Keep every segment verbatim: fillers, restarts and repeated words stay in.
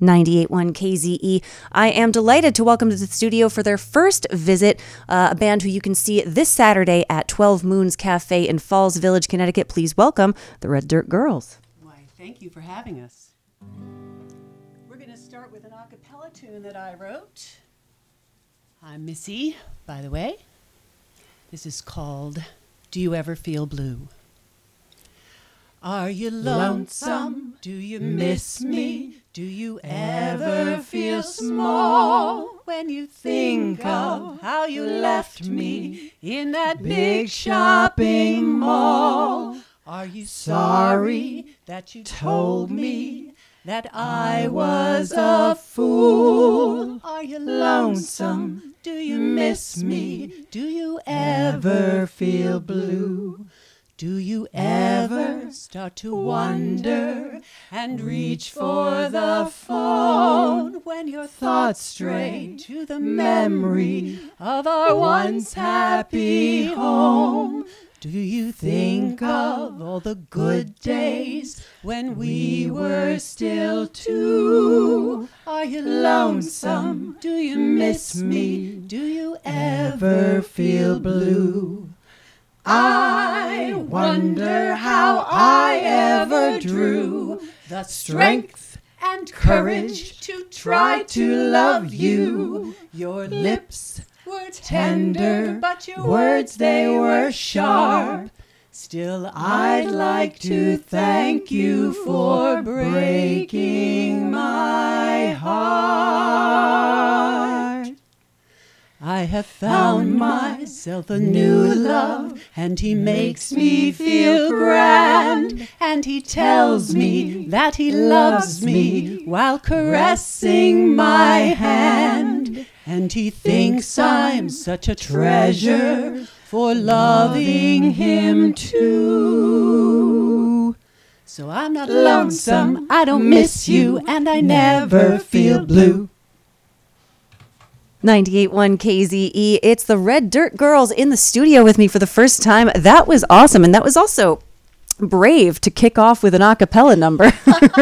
ninety-eight point one K Z E. I am delighted to welcome to the studio for their first visit uh, a band who you can see this Saturday at twelve Moons Cafe in Falls Village, Connecticut. Please welcome the Red Dirt Girls. Why, thank you for having us. We're going to start with an a cappella tune that I wrote. I'm Missy, by the way. This is called Do You Ever Feel Blue? Are you lonesome? Do you miss me? Do you ever feel small when you think of how you left me in that big shopping mall? Are you sorry that you told me that I was a fool? Are you lonesome? Do you miss me? Do you ever feel blue? Do you ever start to wonder and reach for the phone when your thoughts stray to the memory of our once happy home? Do you think of all the good days when we were still two? Are you lonesome? Do you miss me? Do you ever feel blue? I wonder how I ever drew the strength and courage to try to love you. Your lips were tender, but your words, they were sharp. Still, I'd like to thank you for breaking my heart. I have found myself a new love, and he makes me feel grand, and he tells me that he loves me while caressing my hand, and he thinks I'm such a treasure for loving him too. So I'm not lonesome, I don't miss you, and I never feel blue. ninety-eight point one K Z E. It's the Red Dirt Girls in the studio with me for the first time. That was awesome. And that was also brave to kick off with an a cappella number.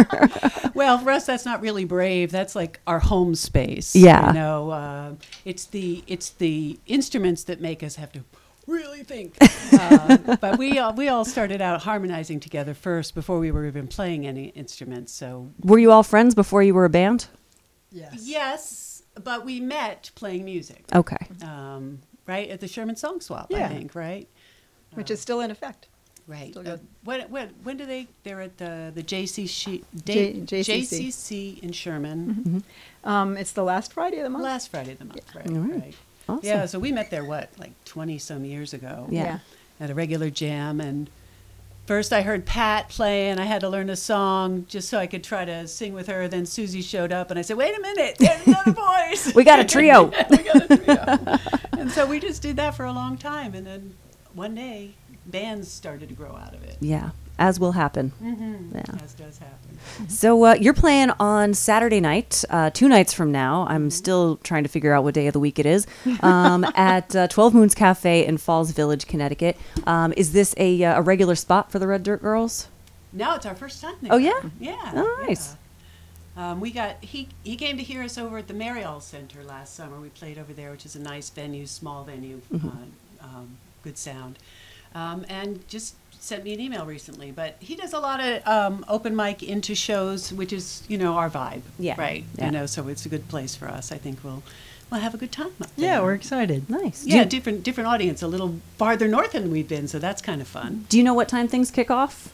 Well, for us, that's not really brave. That's like our home space. Yeah. You know, uh, it's the it's the instruments that make us have to really think. uh, but we all, we all started out harmonizing together first before we were even playing any instruments. So Were you all friends before you were a band? Yes. yes. But we met playing music, Okay. um, right, at the Sherman Song Swap, I Yeah. think, right? Which is still in effect. Right. Still Uh, good. when, when, when do they, they're at the, the J C C, J- J- JCC. J C C in Sherman, Mm-hmm. Um, it's the last Friday of the month. last Friday of the month, right, All right. right. Awesome. Yeah, so we met there, what, like twenty-some years ago? Yeah. Yeah. At a regular jam, and first I heard Pat play, and I had to learn a song just so I could try to sing with her. Then Susie showed up, and I said, wait a minute, there's another voice. We got a trio. we got a trio. And so we just did that for a long time, and then one day, bands started to grow out of it. Yeah. As will happen. Mm-hmm. Yeah. As does happen. So uh, you're playing on Saturday night, uh, two nights from now. I'm still trying to figure out what day of the week it is. Um, at uh, twelve Moons Cafe in Falls Village, Connecticut. Um, is this a, uh, a regular spot for the Red Dirt Girls? No, it's our first time there. Oh, yeah? Yeah. Oh, nice. Yeah. Um, we got he he came to hear us over at the Marial Center last summer. We played over there, which is a nice venue, small venue, Mm-hmm. uh, um, good sound, um, and just sent me an email recently. But he does a lot of um, open mic into shows, which is you know our vibe. Yeah. Right. Yeah. You know, so it's a good place for us. I think we'll we'll have a good time up there. Yeah, we're excited. Nice. Yeah, Do, different different audience, a little farther north than we've been, so that's kind of fun. do you know what time things kick off?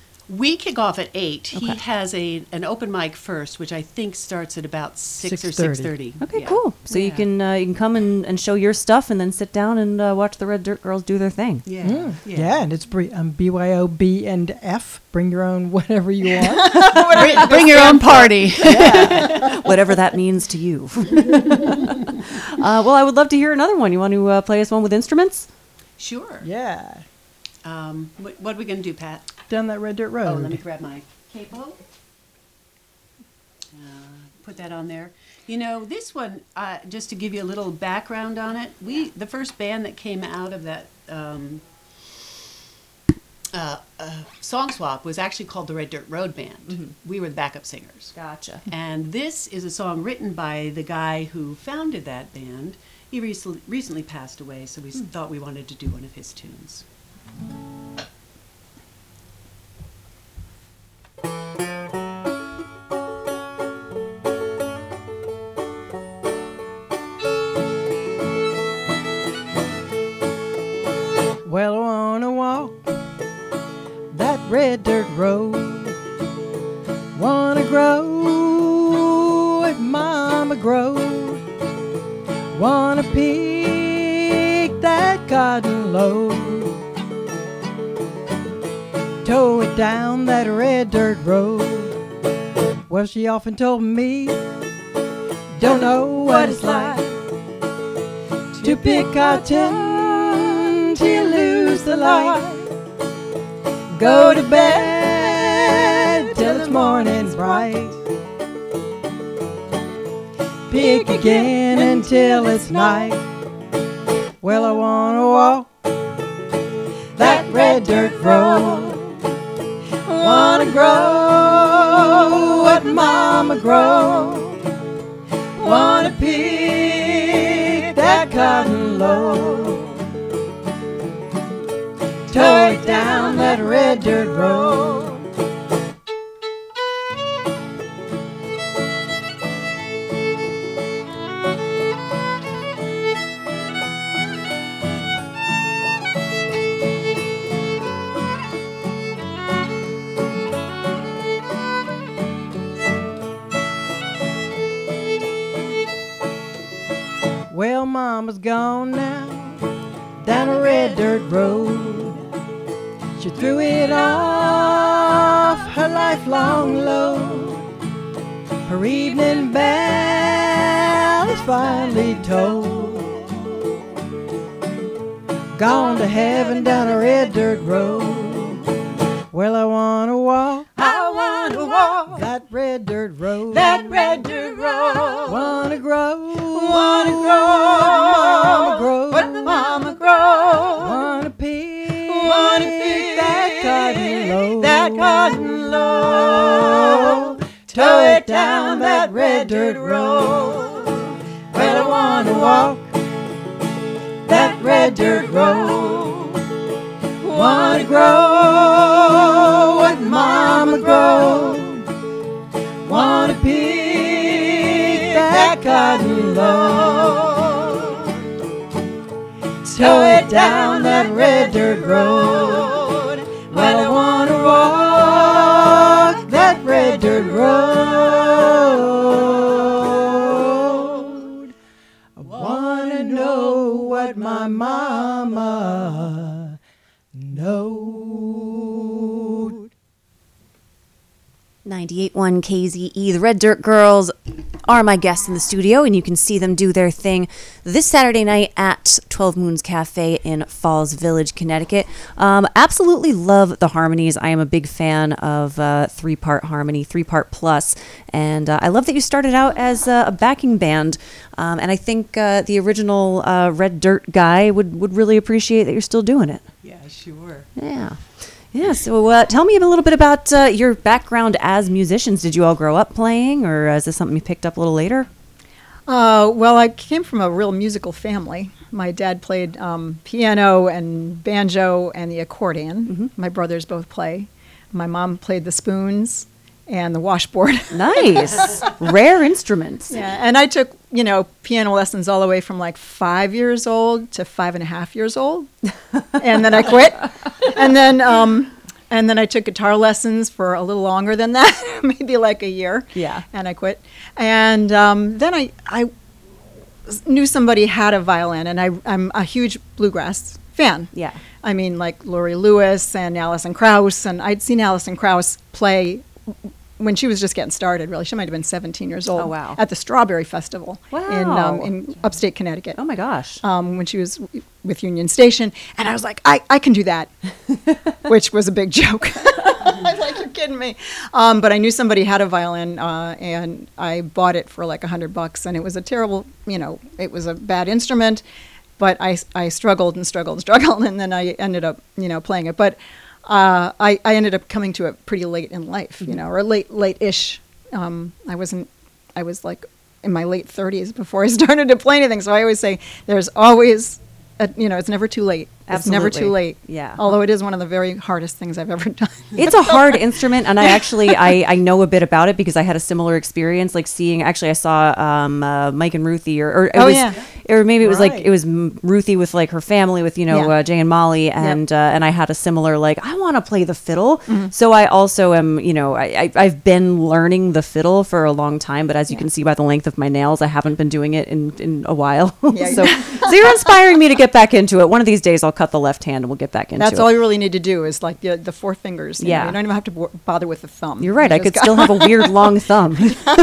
We kick off at eight. He Okay. has a an open mic first, which I think starts at about six or six six thirty. Okay, cool. So you can uh, you can come and, and show your stuff and then sit down and uh, watch the Red Dirt Girls do their thing. Yeah, Mm. Yeah. and it's bre- um, B Y O B and F. Bring your own whatever you want. Bring, bring your own party. Whatever that means to you. uh, well, I would love to hear another one. You want to uh, play us one with instruments? Sure. Yeah, Um, what, what are we going to do, Pat? down that Red Dirt Road. Oh, let me grab my capo. Uh, put that on there. You know, this one, uh, just to give you a little background on it, we the first band that came out of that um, uh, uh, Song Swap was actually called the Red Dirt Road Band. Mm-hmm. We were the backup singers. Gotcha. And this is a song written by the guy who founded that band. He recently, recently passed away, so we s thought we wanted to do one of his tunes. Well, I wanna walk that red dirt road. Wanna grow what mama growed. Wanna pick that cotton low. Tow it down that red dirt road. Well, she often told me, don't know what it's like to pick cotton till you lose the light. Go to bed till it's morning bright. Pick again until it's night. Well, I wanna walk that red dirt road. Wanna grow what mama grow. Wanna pick that cotton low. Tow it down that red dirt road. Well, mama's gone now, down a red dirt road. She threw it off her lifelong load. Her evening bell is finally tolled. Gone to heaven down a red dirt road. Well, I wanna walk, I wanna walk that red dirt road. that red dirt road. Wanna grow, Wanna grow mama grow. what mama grow. Wanna pick, Wanna pick that cotton low. that cotton low. Tow it down that red dirt road. Well, I wanna walk that red dirt road. Wanna grow what mama grow. Wanna pick that cotton low. Tow it down that red dirt road. Well, I wanna walk that red dirt road. I wanna know what my mama knowed. ninety-eight point one K Z E. The Red Dirt Girls are my guests in the studio, and you can see them do their thing this Saturday night at twelve Moons Cafe in Falls Village, Connecticut. Um, absolutely love the harmonies. I am a big fan of uh, three-part harmony, three-part plus, and uh, I love that you started out as uh, a backing band, um, and I think uh, the original uh, Red Dirt guy would, would really appreciate that you're still doing it. Yeah, sure. Yeah. Yeah, so uh, tell me a little bit about uh, your background as musicians. Did you all grow up playing, or is this something you picked up a little later? Uh, well, I came from a real musical family. My dad played um, piano and banjo and the accordion. Mm-hmm. My brothers both play. My mom played the spoons and the washboard. Nice. Rare instruments. Yeah, and I took, you know, piano lessons all the way from like five years old to five and a half years old, and then I quit. And then, um, and then I took guitar lessons for a little longer than that, maybe like a year. Yeah. And I quit. And um, then I, I knew somebody had a violin, and I, I'm a huge bluegrass fan. Yeah. I mean, like Laurie Lewis and Alison Krauss, and I'd seen Alison Krauss play when she was just getting started, really. She might have been seventeen years old. Oh, wow. At the Strawberry Festival in, um, Wow. in upstate Connecticut. Oh, my gosh. Um, when she was w- with Union Station. And I was like, I, I can do that, which was a big joke. I was like, you're kidding me. Um, but I knew somebody had a violin, uh, and I bought it for like a hundred bucks. And it was a terrible, you know, it was a bad instrument. But I, I struggled and struggled and struggled, and then I ended up, you know, playing it. But uh, I, I ended up coming to it pretty late in life, you know, or late, late-ish. Um, I wasn't, I was like in my late thirties before I started to play anything. So I always say there's always, a, you know, it's never too late. It's never too Absolutely. late. Yeah. Although it is one of the very hardest things I've ever done. It's a hard instrument, and I actually I, I know a bit about it because I had a similar experience, like seeing. Actually, I saw um, uh, Mike and Ruthie, or, or it Oh, was, yeah. or maybe it was like Right. it was M- Ruthie with like her family with you know Yeah. uh, Jay and Molly, and uh, and I had a similar like I want to play the fiddle. So I also am you know I, I I've been learning the fiddle for a long time, but as you Yeah. can see by the length of my nails, I haven't been doing it in in a while. Yeah. so so you're inspiring me to get back into it. One of these days, I'll cut the left hand and we'll get back into That's it. all you really need to do is like the, the four fingers. You know, Yeah. you don't even have to bo- bother with the thumb. You're right. You I just could got- still have a weird long thumb.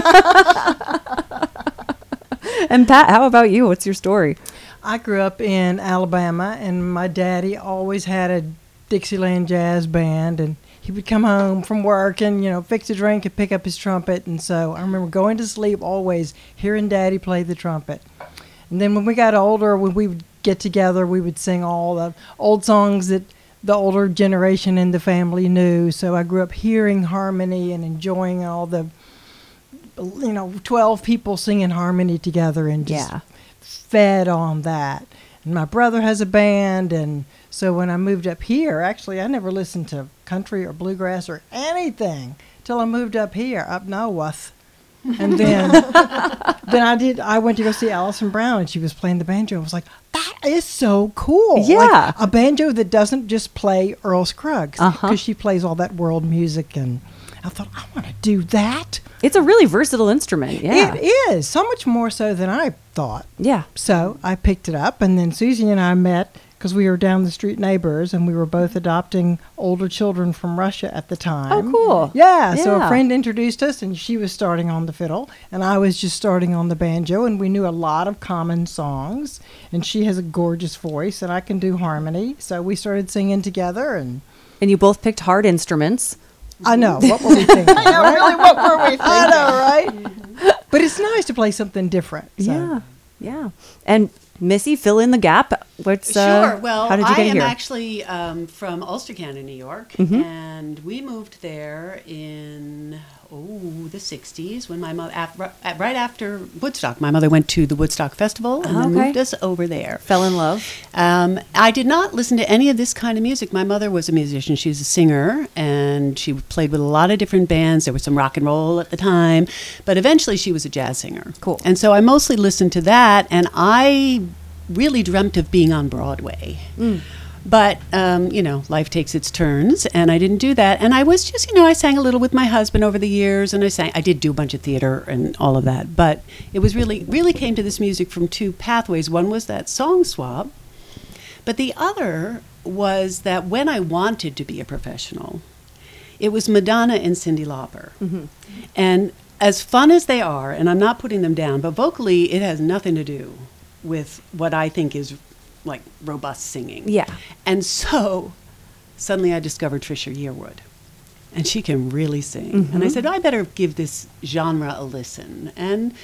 And Pat, how about you? What's your story? I grew up in Alabama, and my daddy always had a Dixieland jazz band, and he would come home from work and, you know, fix a drink and pick up his trumpet. And so I remember going to sleep always hearing Daddy play the trumpet. And then when we got older, when we would get together, we would sing all the old songs that the older generation in the family knew. So I grew up hearing harmony and enjoying all the, you know, twelve people singing harmony together and just Yeah. fed on that. And my brother has a band, and so when I moved up here, actually I never listened to country or bluegrass or anything till I moved up here, up north. And then then I did I went to go see Alison Brown, and she was playing the banjo. I was like, that is so cool. Like, Yeah. a banjo that doesn't just play Earl Scruggs, because Uh-huh. she plays all that world music, and I thought, I want to do that. It's a really versatile instrument. Yeah. It is, so much more so than I thought. Yeah. So I picked it up, and then Susie and I met because we were down the street neighbors, and we were both adopting older children from Russia at the time. Oh, cool. Yeah, so Yeah. a friend introduced us, and she was starting on the fiddle, and I was just starting on the banjo, and we knew a lot of common songs, and she has a gorgeous voice, and I can do harmony, so we started singing together, and And you both picked hard instruments. I know, what were we thinking? I know, really, what were we thinking? I know, right? But it's nice to play something different. So. Yeah. Yeah. And Missy, fill in the gap. What's uh, Sure. Well, how did you I get am here? actually um, from Ulster County, New York, Mm-hmm. and we moved there in oh the sixties when my mother af- ri- right after Woodstock. My mother went to the Woodstock Festival and then Okay. moved us over there. Fell in love. Um, I did not listen to any of this kind of music. My mother was a musician. She was a singer, and she played with a lot of different bands. There was some rock and roll at the time, but eventually she was a jazz singer. Cool. And so I mostly listened to that, and I really dreamt of being on Broadway. But, um, you know, life takes its turns, and I didn't do that. And I was just, you know, I sang a little with my husband over the years, and I sang, I did do a bunch of theater and all of that. But it was really, really came to this music from two pathways. One was that song swap, but the other was that when I wanted to be a professional, it was Madonna and Cyndi Lauper. And as fun as they are, and I'm not putting them down, but vocally it has nothing to do with what I think is like robust singing. Yeah. And so suddenly I discovered Trisha Yearwood, and she can really sing. And I said, I better give this genre a listen. And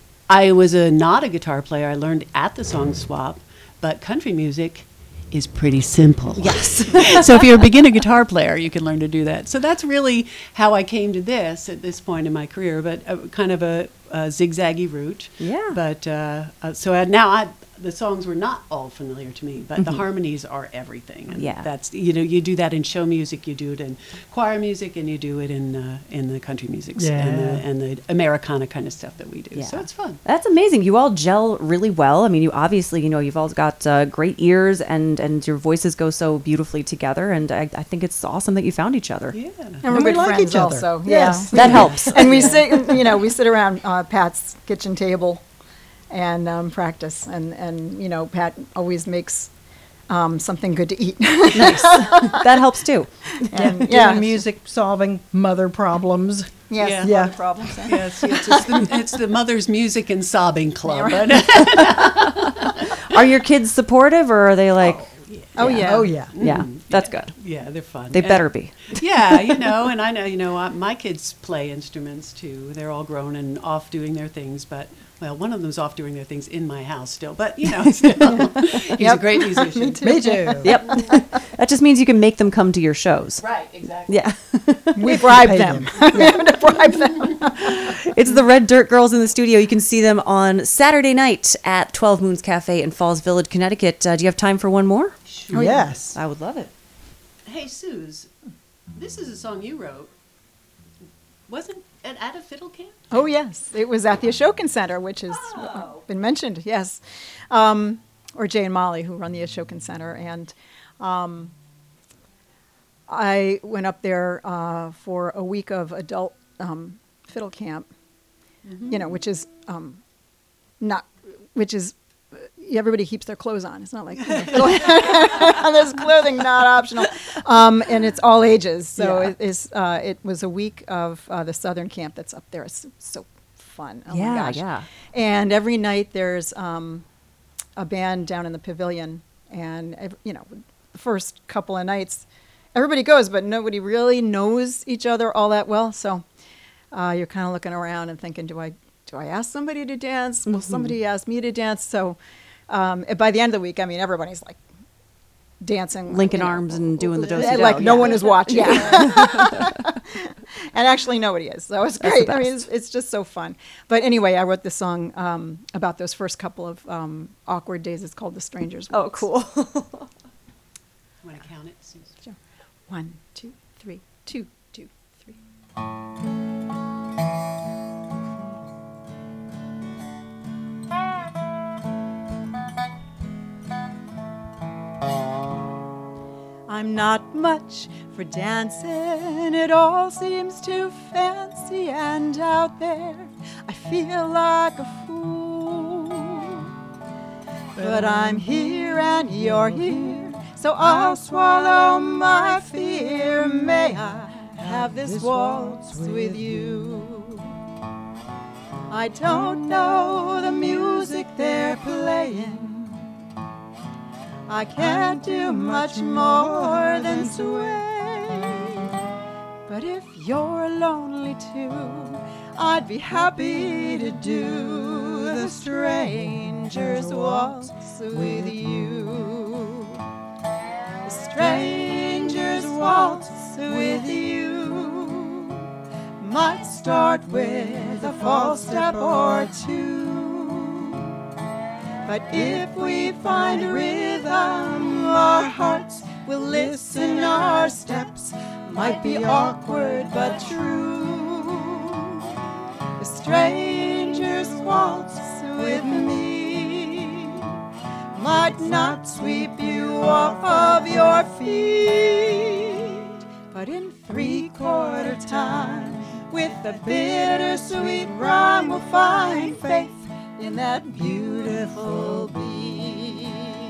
I was a, not a guitar player. I learned at the Song Swap, but country music is pretty simple. Yes. So if you're a beginner guitar player, you can learn to do that. So that's really how I came to this at this point in my career, but uh, kind of a, a zigzaggy route. Yeah. But uh, uh, so I, now I, the songs were not all familiar to me, but the harmonies are everything. And Yeah. that's, you know, you do that in show music, you do it in choir music, and you do it in uh, in the country music and, Yeah. the, and the Americana kind of stuff that we do. Yeah. So it's fun. That's amazing. You all gel really well. I mean, you obviously, you know, you've all got uh, great ears, and and your voices go so beautifully together. And I, I think it's awesome that you found each other. Yeah. And we're And we good like friends each other. also. Yes. Yeah. That helps. And we sit, you know, we sit around uh, Pat's kitchen table and um, practice. And, and, you know, Pat always makes um, something good to eat. Nice. That helps too. And, Yeah, yeah. music, solving mother problems. Yes. Yeah. Yeah. Yeah. Problems. Yeah. Yes, yes, it's the, it's the Mother's Music and Sobbing Club. Are your kids supportive, or are they like, Oh, yeah. Oh, yeah. yeah, That's good. Yeah, they're fun. They And- better be. Yeah, you know, and I know, you know, uh, my kids play instruments too. They're all grown and off doing their things, but, well, one of them's off doing their things in my house still, but, you know, still, he's a great musician. Me too. Yep. That just means you can make them come to your shows. Right, exactly. Yeah. We bribe Pay them. them. We have to bribe them. It's the Red Dirt Girls in the studio. You can see them on Saturday night at twelve Moons Cafe in Falls Village, Connecticut. Uh, do you have time for one more? Sure. Yes. I would love it. Hey, Suze, this is a song you wrote. Wasn't it at a fiddle camp? Oh, yes. It was at the Ashokan Center, which has Oh. been mentioned, yes. Um, or Jay and Molly, who run the Ashokan Center. And um, I went up there uh, for a week of adult um, fiddle camp, you know, which is um, not, which is, uh, everybody keeps their clothes on. It's not like, you know, fiddle- there's clothing not optional. Um, and it's all ages. So Yeah. it, is, uh, it was a week of uh, the Southern camp that's up there. It's so fun. Oh Yeah, my gosh. yeah. And every night there's um, a band down in the pavilion. And, ev- you know, the first couple of nights, everybody goes, but nobody really knows each other all that well. So uh, you're kind of looking around and thinking, do I do I ask somebody to dance? Will somebody ask me to dance? So um, by the end of the week, I mean, everybody's like dancing. Linking you know, arms and doing the uh, do-si-do, Like no yeah. one is watching. and actually nobody is. So it's That's the great. I mean, best. it's, it's just so fun. But anyway, I wrote this song um, about those first couple of um, awkward days. It's called The Stranger's Oh, Waltz. cool. Want to count it, Suze? Sure. One, two, three, two, two, three. I'm not much for dancing, it all seems too fancy and out there. I feel like a fool. But I'm here and you're here, so I'll swallow my fear. May I have this waltz with you? I don't know the music they're playing. I can't do much more than sway. But if you're lonely too, I'd be happy to do the stranger's waltz with you. The stranger's waltz with you might start with a false step or two. But if we find rhythm, our hearts will listen. Our steps might be awkward but true. The stranger's waltz with me might not sweep you off of your feet, but in three-quarter time, with a bittersweet rhyme, we'll find faith in that beautiful beat.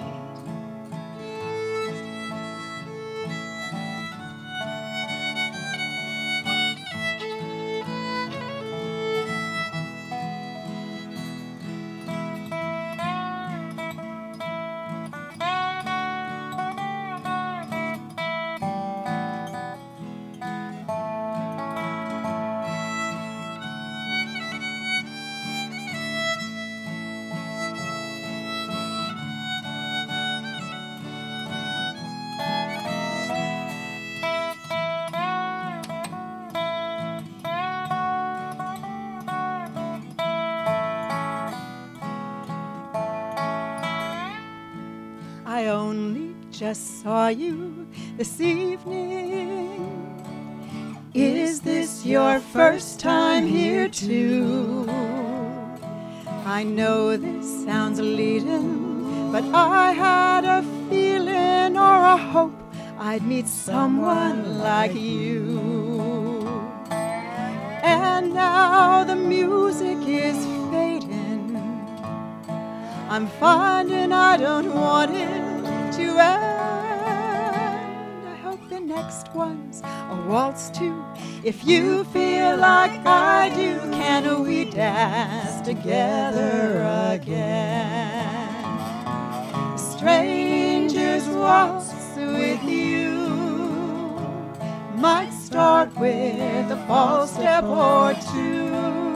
I only just saw you this evening. Is this your first time here too? I know this sounds leading, but I had a feeling or a hope I'd meet someone like you. And now the music is fading. I'm finding I don't want it to end. I hope the next one's a waltz too. If you feel like I do, can we dance together again? Strangers waltz with you might start with a false step or two.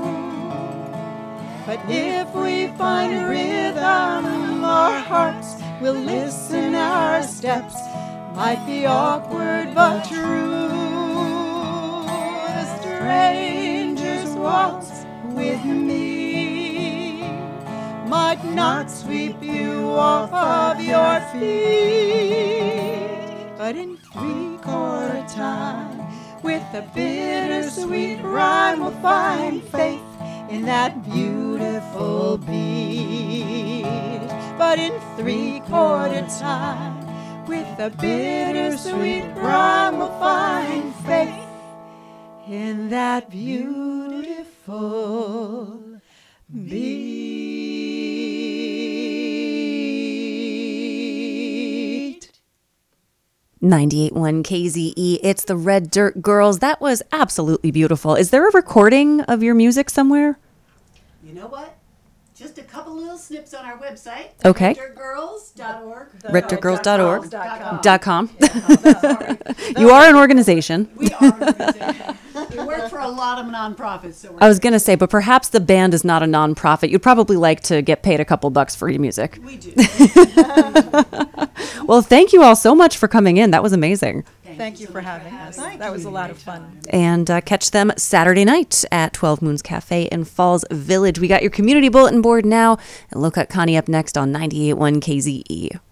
But if we find a rhythm, our hearts will listen, our steps might be awkward but true. The stranger's waltz with me might not sweep you off of your feet, but in three-quarter time, with a bittersweet rhyme, we'll find faith in that beautiful beat. But in three-quarter time, with a bittersweet rhyme, we'll find faith in that beautiful beat. ninety-eight point one K Z E, it's the Red Dirt Girls. That was absolutely beautiful. Is there a recording of your music somewhere? You know what? Just a couple little snips on our website. Okay. red dirt girls dot org. red dirt girls dot org. com. Dot com. Sorry. You are an organization. We are an organization. We work for a lot of nonprofits. So we're I was going to say, but perhaps the band is not a nonprofit. You'd probably like to get paid a couple bucks for your music. We do. Well, thank you all so much for coming in. That was amazing. Thank you for having us. That was a lot of fun. And uh, catch them Saturday night at twelve Moons Cafe in Falls Village. We got your community bulletin board now. And look at Connie up next on ninety-eight point one K Z E.